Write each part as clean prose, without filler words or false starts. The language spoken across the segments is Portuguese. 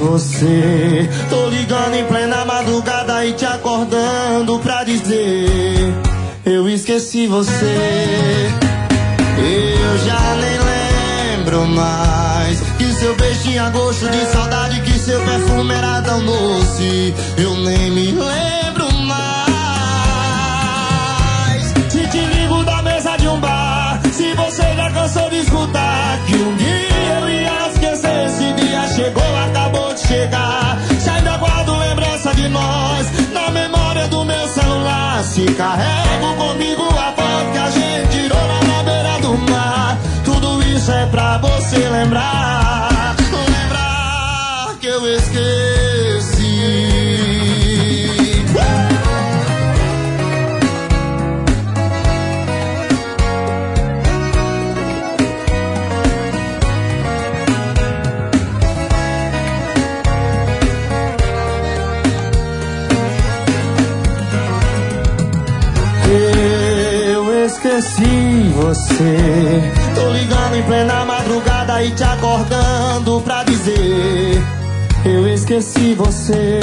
você. Tô ligando em plena madrugada e te acordando pra dizer: eu esqueci você. Eu já nem lembro mais que seu beijo tinha gosto de saudade, que seu perfume era tão doce. Eu nem me lembro mais. Se te ligo da mesa de um bar, se você já cansou de escutar que um dia eu ia esquecer, esse dia chegou, acabou de chegar. Se ainda guardo lembrança de nós na memória do meu celular, se carrego comigo a foto que a gente tirou lá na beira do mar. Tudo isso é pra você lembrar, lembrar que eu esqueci. Eu esqueci você. Tô ligando em plena madrugada e te acordando pra dizer: eu esqueci você.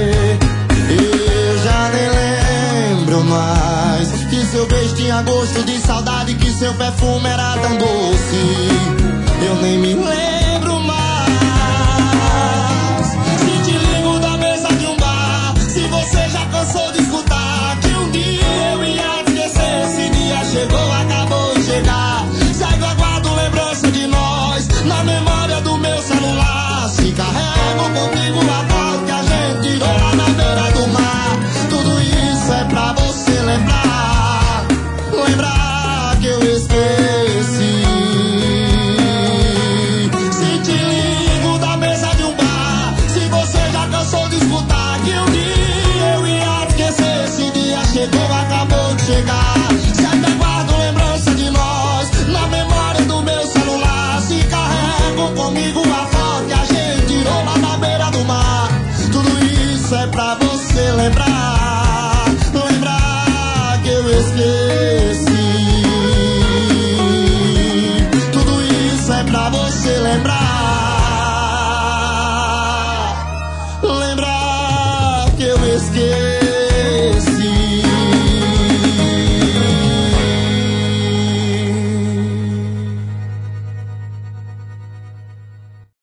Eu já nem lembro mais que seu beijo tinha gosto de saudade, que seu perfume era tão doce. Eu nem me lembro